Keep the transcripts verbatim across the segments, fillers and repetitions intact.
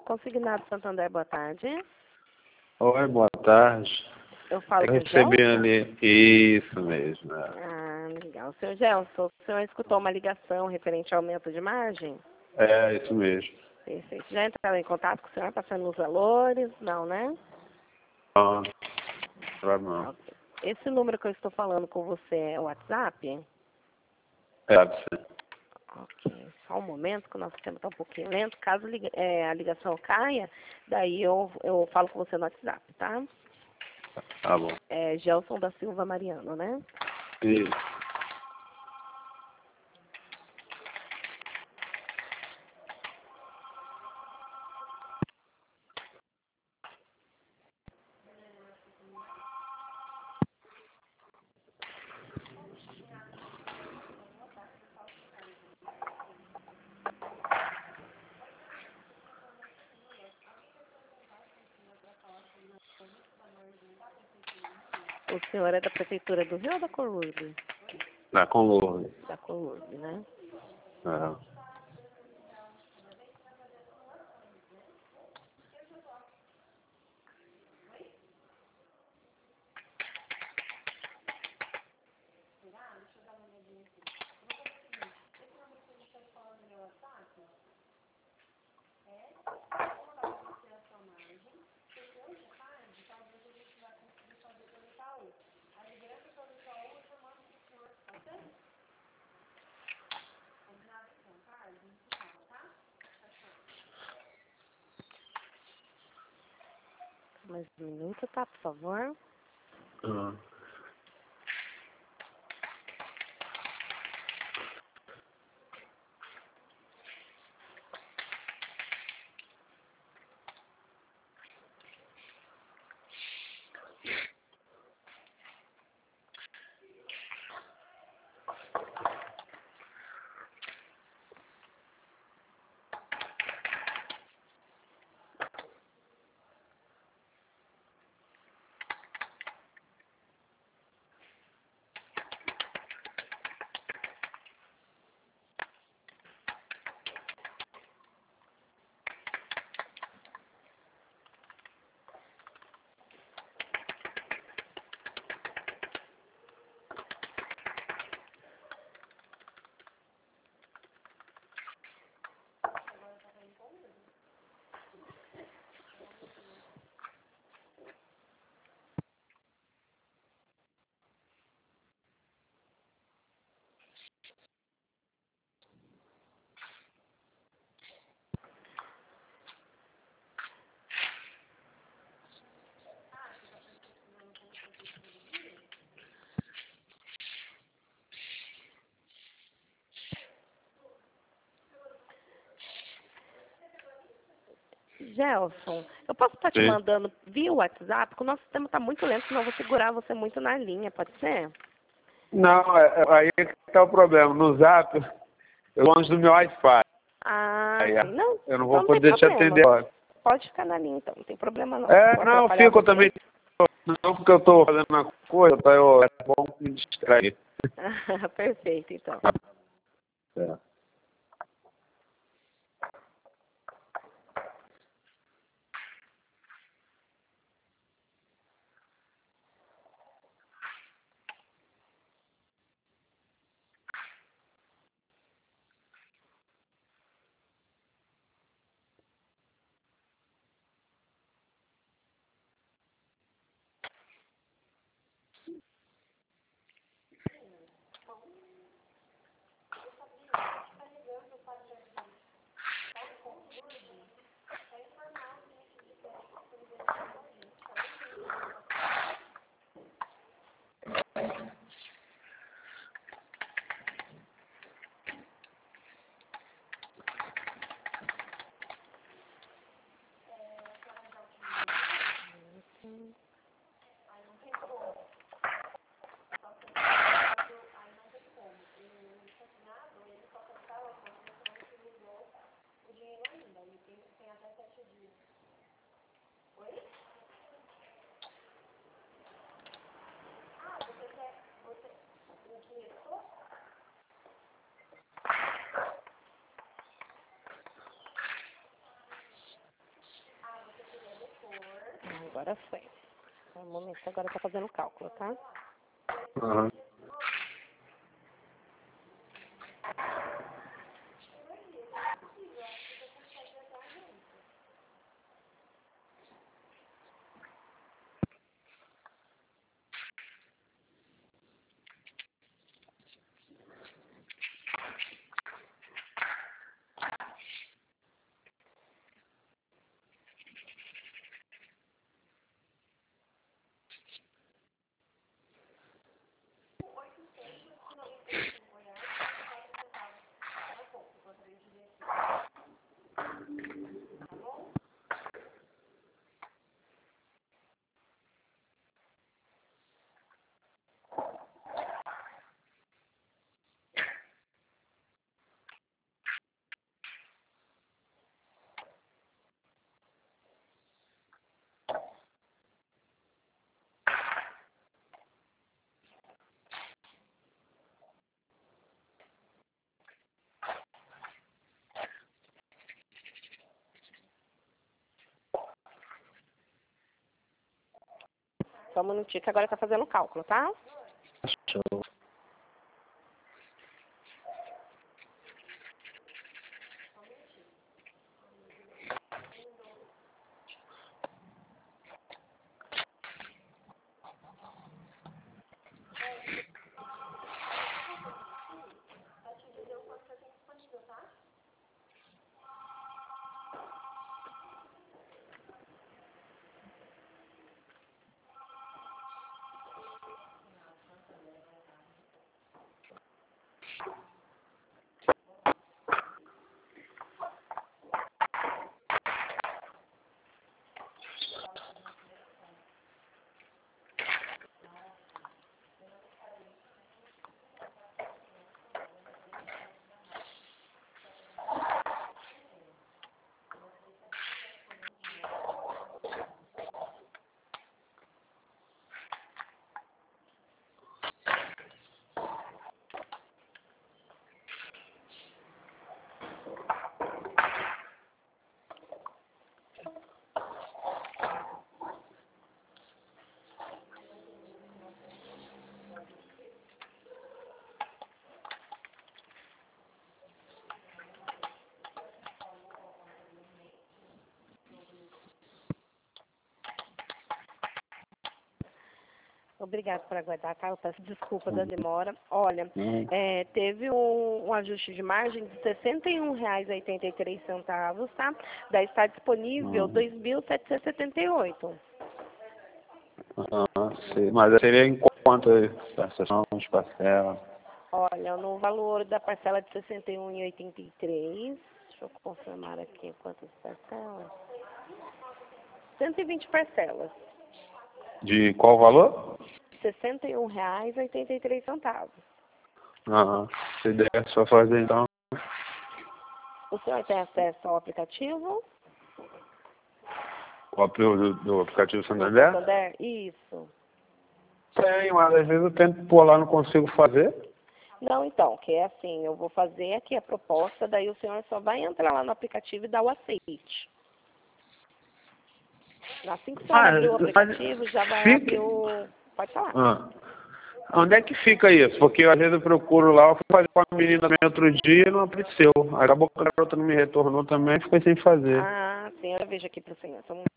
Consignado Santander, boa tarde. Oi, boa tarde. Eu falo Eu com o recebi Gelson? ali. Isso mesmo. né? Ah, legal. Senhor Gelson, o senhor escutou uma ligação referente ao aumento de margem? É, isso mesmo. Perfeito. Já entraram em contato com o senhor, passando os valores? Não, né? Não, não, não. Ok. Esse número que eu estou falando com você é o WhatsApp? É, sim. Ok. Só um momento, que o nosso sistema está um pouquinho lento. Caso liga- é, a ligação caia, daí eu, eu falo com você no WhatsApp, tá? Tá bom. É Gelson da Silva Mariano, né? Isso. O senhor é da Prefeitura do Rio ou da Colurbe? Na Conlurbe. Da Colurbe, né? É. Mais um minuto, tá, por favor? Ah. Gelson, eu posso estar te Sim. mandando via WhatsApp, porque o nosso sistema está muito lento, senão eu vou segurar você muito na linha, pode ser? Não, é, é, aí é que tá o problema. No Zap, eu longe do meu Wi-Fi. Ah, Aí, sim. Não, eu não então vou não tem poder te problema. atender agora. Pode ficar na linha, então, não tem problema não. É, Vou não, atrapalhar fico você. também. Não porque eu tô fazendo uma coisa, tá? Eu, é bom me distrair. Perfeito, então. É. Agora foi. No momento agora tá fazendo o cálculo, tá? Uhum. Só um minutinho que agora tá fazendo o cálculo, tá? Show. Obrigada por aguardar, tá? Eu peço desculpa da demora. Olha, Uhum. é, teve um, um ajuste de margem de sessenta e um reais e oitenta e três centavos, tá? Daí está disponível Uhum. dois mil setecentos e setenta e oito. Uhum. Sim. Mas seria em quanto aí? Parcelação de parcela? Olha, no valor da parcela de sessenta e um reais e oitenta e três, deixa eu confirmar aqui quantas parcelas. cento e vinte parcelas. De qual valor? sessenta e um reais e oitenta e três centavos. Aham. Se der, é só fazer então. O senhor tem acesso ao aplicativo? O aplicativo do, do aplicativo Do Santander? Santander? Isso. Tem, mas às vezes eu tento pôr lá, não consigo fazer. Não, então, que é assim, eu vou fazer aqui a proposta, daí o senhor só vai entrar lá no aplicativo e dar o aceite. Assim que o senhor Ah, abrir o mas aplicativo, já vai fica... abrir o... Pode falar. Ah. Onde é que fica isso? Porque às vezes eu procuro lá, eu fui fazer com a menina também outro dia e não apareceu. Aí acabou que a garota não me retornou também, fiquei sem fazer. Ah, sim, eu vejo aqui para o senhor. Então,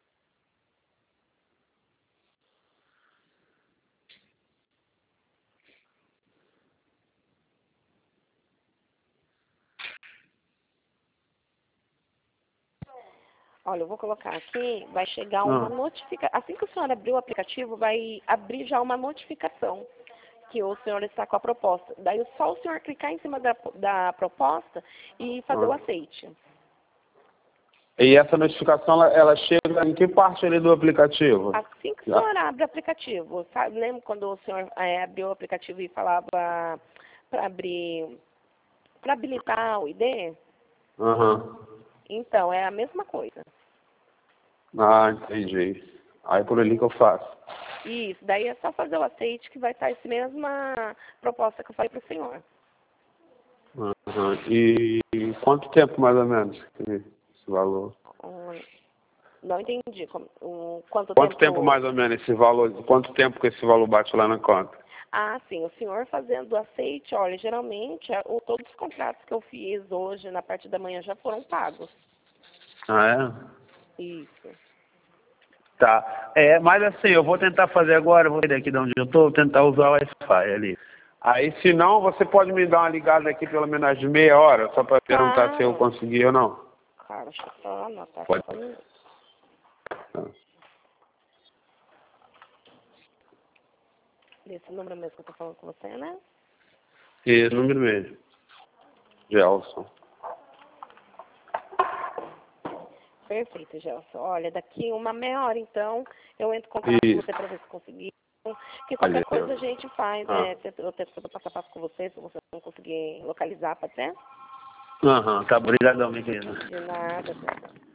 olha, eu vou colocar aqui, vai chegar uma Ah. notificação. Assim que o senhor abrir o aplicativo, vai abrir já uma notificação que o senhor está com a proposta. Daí é só o senhor clicar em cima da, da proposta e fazer o Ah. aceite. E essa notificação, ela, ela chega em que parte ali do aplicativo? Assim que o senhor abre o aplicativo, sabe? Lembra quando o senhor é, abriu o aplicativo e falava para abrir, para habilitar o I D? Aham. Então, é a mesma coisa. Ah, entendi. Aí por ali que eu faço. Isso, daí é só fazer o aceite que vai estar essa mesma proposta que eu falei para o senhor. Aham. E quanto tempo mais ou menos esse valor? Olha, Não entendi. Como, um, quanto, Quanto tempo... tempo mais ou menos esse valor? Quanto tempo que esse valor bate lá na conta? Ah, sim. O senhor fazendo aceite, olha, geralmente o, todos os contratos que eu fiz hoje na parte da manhã já foram pagos. Ah, é? Isso. Tá. É, mas assim, eu vou tentar fazer agora, vou sair daqui de onde eu estou, tentar usar o Wi-Fi ali. Aí, se não, você pode me dar uma ligada aqui pelo menos de meia hora, só para perguntar Claro. se eu consegui ou não. Claro, deixa eu só anotar. Pode. Só um minuto. Tá. Esse número mesmo que eu tô falando com você, né? Esse número mesmo. Gelson. Perfeito, Gelson. Olha, daqui uma meia hora, então, eu entro em contato com você para ver se conseguir. Que qualquer Valeu. coisa a gente faz, Ah. é, eu tento passar passo com você, se você não conseguir localizar, pode ser? Aham, tá. Obrigadão, minha querida. De nada, de nada.